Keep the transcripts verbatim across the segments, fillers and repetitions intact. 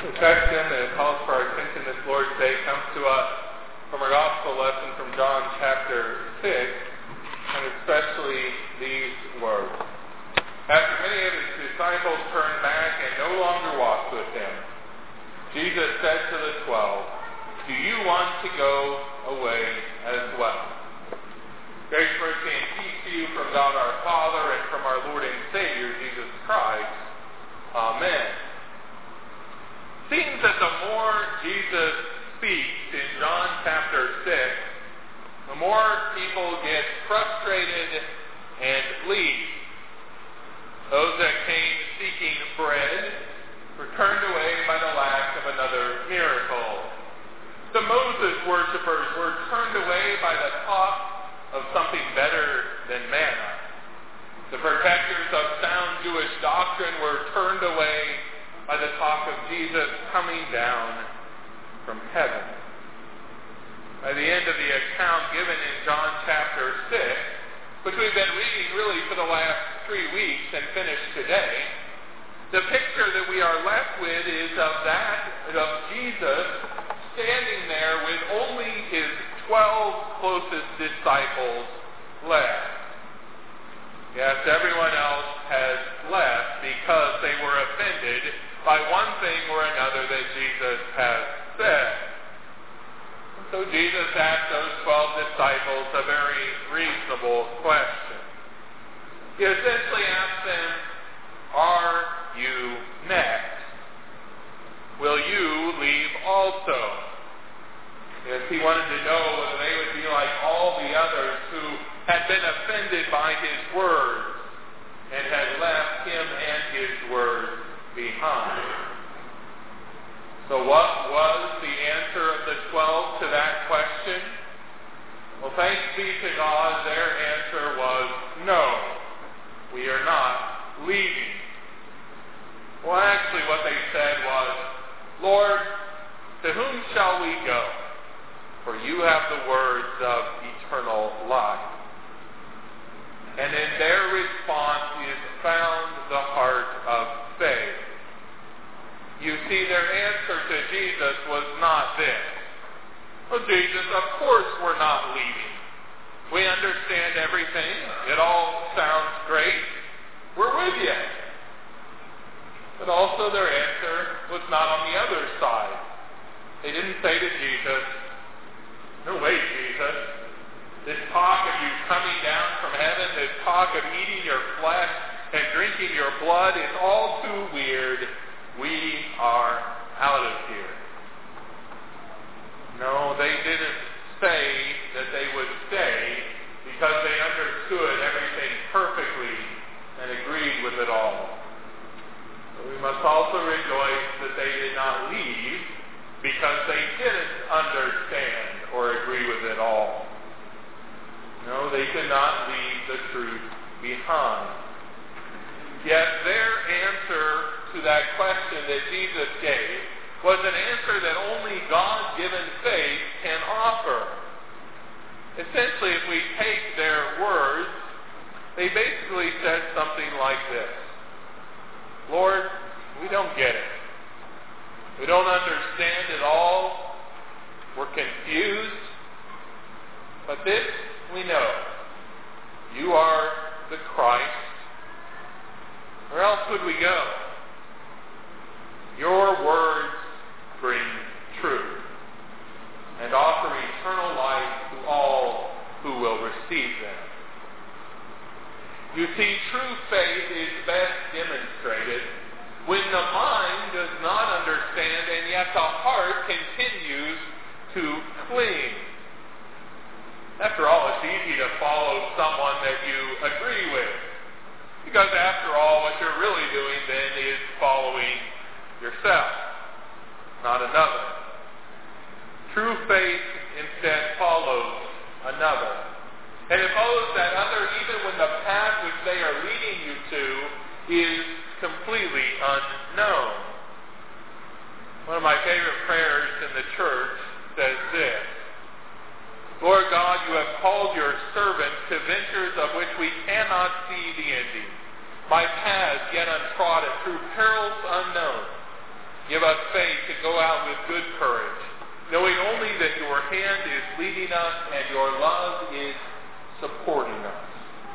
The text that calls for our attention this Lord's Day comes to us from our gospel lesson from John chapter six, and especially these words. After many of his disciples turned back and no longer walked with him, Jesus said to the twelve, "Do you want to go away as well?" Grace, mercy, and peace to you from God our Father and from our Lord and Savior, Jesus Christ. Amen. It seems that the more Jesus speaks in John chapter six, the more people get frustrated and leave. Those that came seeking bread were turned away by the lack of another miracle. The Moses worshippers were turned away by the talk of something better than manna. The protectors of sound Jewish doctrine were turned away by the talk of Jesus coming down from heaven. By the end of the account given in John chapter six, which we've been reading really for the last three weeks and finished today, the picture that we are left with is of that of Jesus standing there with only his twelve closest disciples left. Yes, everyone else has left because they were offended by one thing or another that Jesus has said. And so Jesus asked those twelve disciples a very reasonable question. He essentially asked them, "Are you next? Will you leave also?" Yes, he wanted to know whether they would be like all the others who had been offended by his words and had left him and his words behind. So what was the answer of the twelve to that question? Well, thanks be to God, their answer was no, we are not leaving. Well, actually what they said was, "Lord, to whom shall we go? For you have the words of eternal life." And in their response is found the heart of faith. You see, their answer to Jesus was not this. "Well, Jesus, of course we're not leaving. We understand everything. It all sounds great. We're with you." But also their answer was not on the other side. They didn't say to Jesus, "No way, Jesus. This talk of you coming down from heaven, this talk of eating your flesh and drinking your blood is all too weird. We are out of here." No, they didn't say that they would stay because they understood everything perfectly and agreed with it all. But we must also rejoice that they did not leave because they didn't understand or agree with it all. No, they could not leave the truth behind. Yet their answer to that question that Jesus gave was an answer that only God-given faith can offer. Essentially, if we take their words, they basically said something like this: "Lord, we don't get it. We don't understand it all. We're confused. But this we know. You are the Christ. Where else would we go? Your words bring truth and offer eternal life to all who will receive them." You see, true faith is best demonstrated when the mind does not understand and yet the heart continues to cling. After all, it's easy to follow someone that you agree with, because after all, what you're really doing then is following yourself, not another. True faith instead follows another. And it follows that other even when the path which they are leading you to is completely unknown. One of my favorite prayers in the church says this: "Lord God, you have called your servants to ventures of which we cannot see the ending, by paths yet untrodden, through perils unknown. Give us faith to go out with good courage, knowing only that your hand is leading us and your love is supporting us.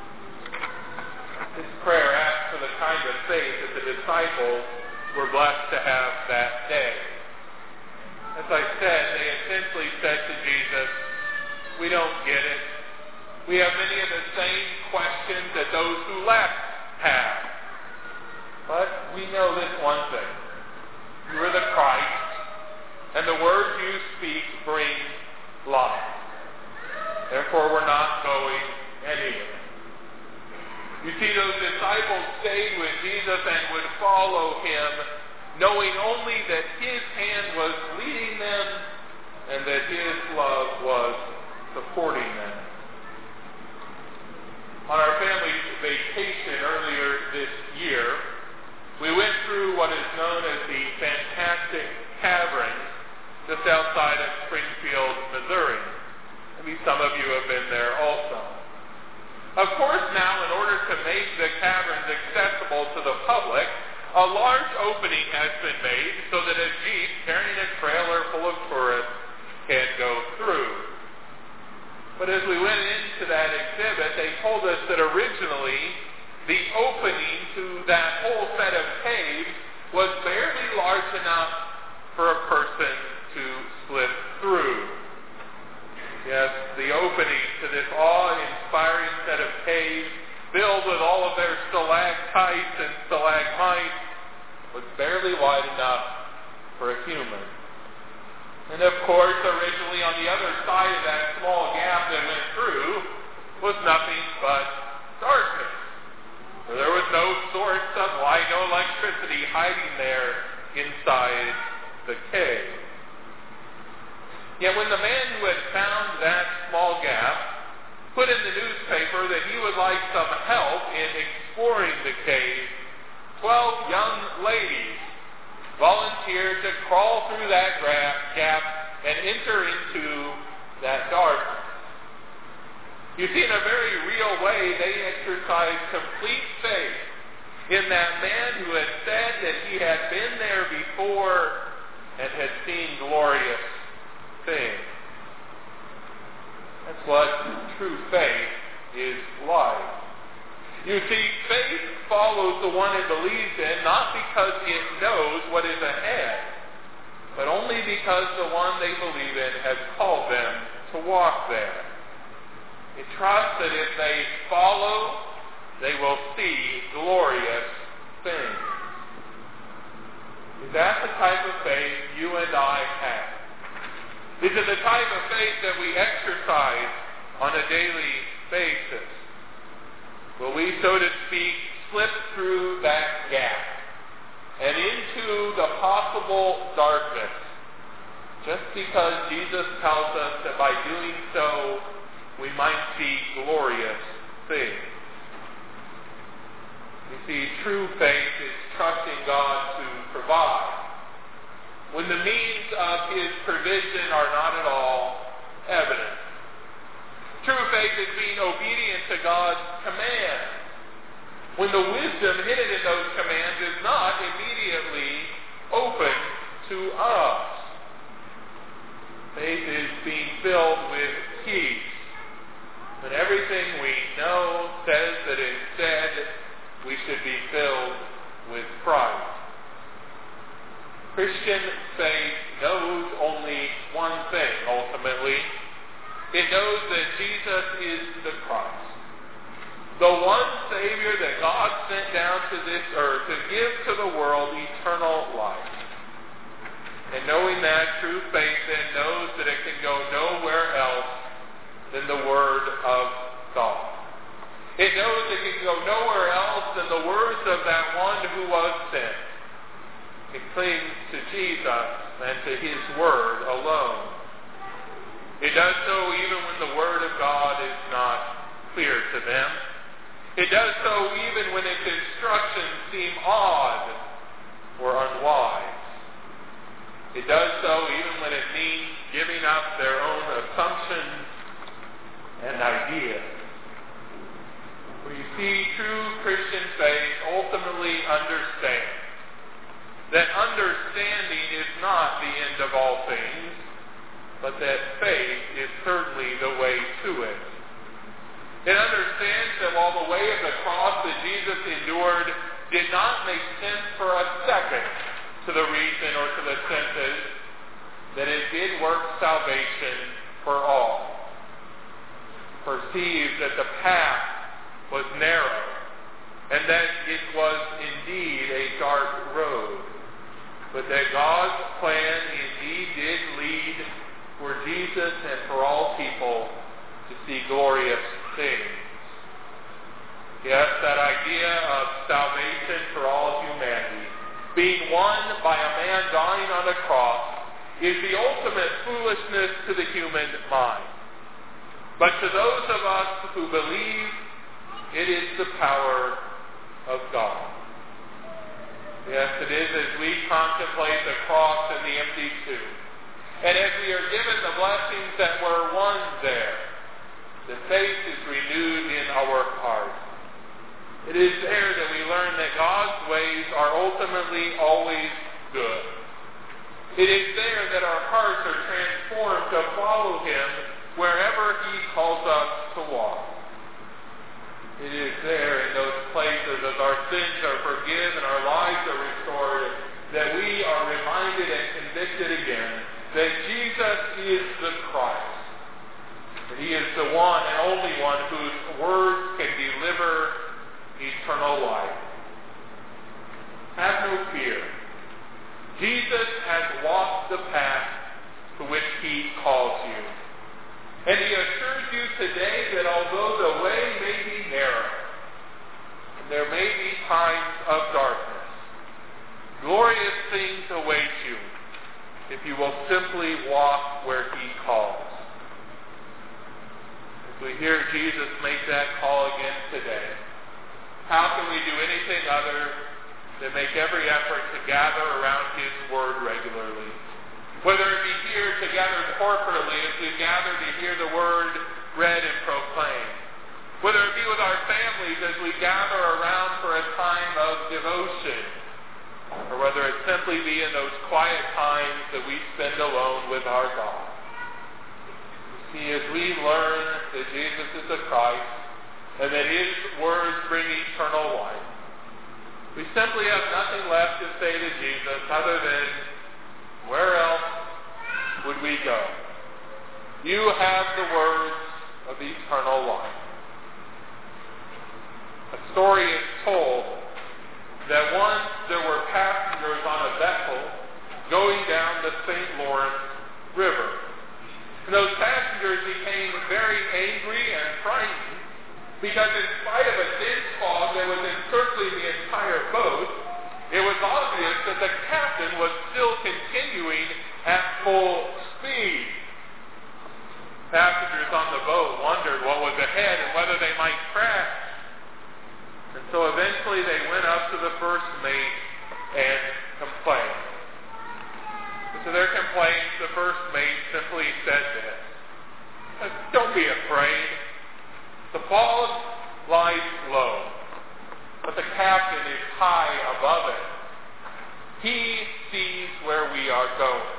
This prayer asks for the kind of faith that the disciples were blessed to have that day. As I said, they essentially said to Jesus, we don't get it. We have many of the same questions that those who left have. But we know this one thing. You are the Christ, and the words you speak bring life. Therefore, we're not going anywhere. You see, those disciples stayed with Jesus and would follow him, knowing only that his hand was leading them and that his love was supporting them. On our family vacation earlier this year, we went through what is known as the Fantastic Caverns just outside of Springfield, Missouri. Maybe some of you have been there also. Of course, now, in order to make the caverns accessible to the public, a large opening has been made so that a Jeep carrying a trailer full of tourists can go through. But as we went into that exhibit, they told us that originally the opening to that whole set of caves was barely large enough for a person to slip through. Yes, the opening to this awe-inspiring set of caves, filled with all of their stalactites and stalagmites, was barely wide enough for a human. And of course, originally on the other side of that small gap that went through was nothing but darkness. For there was no source of light, no electricity hiding there inside the cave. Yet when the man who had found that small gap put in the newspaper that he would like some help in exploring the cave, twelve young ladies volunteered to crawl through that gap and enter into that darkness. You see, in a very real way, they exercised complete faith in that man who had said that he had been there before and had seen glorious things. That's what true faith is like. You see, faith follows the one it believes in, not because it knows what is ahead, but only because the one they believe in has called them to walk there. It trusts that if they follow, they will see glorious things. Is that the type of faith you and I have? Is it the type of faith that we exercise on a daily basis? Will we, so to speak, slip through that gap and into the possible darkness just because Jesus tells us that by doing so we might see glorious things? You see, true faith is trusting God to provide when the means of his provision are not at all evident. True faith is being obedient to God's commands when the wisdom hidden in those commands is not immediately open to us. Faith is being filled with peace when everything we know says that instead we should be filled with Christ. Christian faith knows only one thing, ultimately. It knows that Jesus is the Christ, the one Savior that God sent down to this earth to give to the world eternal life. And knowing that, true faith then knows that it can go nowhere else than the Word of God. It knows it can go nowhere else than the words of that one who was sent. It clings to Jesus and to his Word alone. It does so even when the Word of God is not clear to them. It does so even when its instructions seem odd or unwise. It does so even when it means giving up their own assumptions and ideas. For you see, true Christian faith ultimately understands that understanding not the end of all things, but that faith is certainly the way to it. It understands that while the way of the cross that Jesus endured did not make sense for a second to the reason or to the senses, that it did work salvation for all. Perceived that the path was narrow, and that it was indeed a dark road, but that God's plan indeed did lead for Jesus and for all people to see glorious things. Yes, that idea of salvation for all humanity, being won by a man dying on a cross, is the ultimate foolishness to the human mind. But to those of us who believe, it is the power of God. Yes, it is as we contemplate the cross and the empty tomb. And as we are given the blessings that were won there, the faith is renewed in our hearts. It is there that we learn that God's ways are ultimately always good. It is there that our hearts are transformed to follow Him wherever He calls us to walk. It is there in those places as our sins are forgiven and our lives are restored that we are reminded and convicted again that Jesus is the Christ. That He is the one and only one whose words can deliver eternal life. Have no fear. Jesus has walked the path to which He calls you. And He assures you today that although the way may be narrow, and there may be times of darkness, glorious things await you if you will simply walk where He calls. As we hear Jesus make that call again today, how can we do anything other than make every effort to gather around His Word regularly? Whether it be here together corporately as we gather to hear the Word read and proclaimed. Whether it be with our families as we gather around for a time of devotion. Or whether it simply be in those quiet times that we spend alone with our God. You see, as we learn that Jesus is the Christ and that His words bring eternal life, we simply have nothing left to say to Jesus other than, where else would we go? You have the words of eternal life. A story is told that once there were passengers on a vessel going down the Saint Lawrence River. And those passengers became very angry and frightened because in spite of a dense fog that was encircling the entire boat, it was obvious that the captain was still continuing at full speed. Passengers on the boat wondered what was ahead and whether they might crash. And so eventually they went up to the first mate and complained. And to their complaints, the first mate simply said this: "Don't be afraid. The fog lies low, but the captain is high above it. He sees where we are going."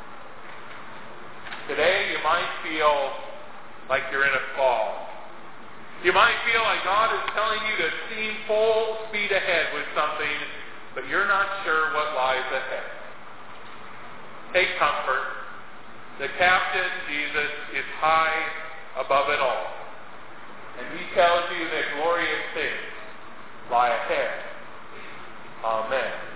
Today you might feel like you're in a fog. You might feel like God is telling you to steam full speed ahead with something, but you're not sure what lies ahead. Take comfort. The captain, Jesus, is high above it all. And He tells you that glorious things lie ahead. Amen.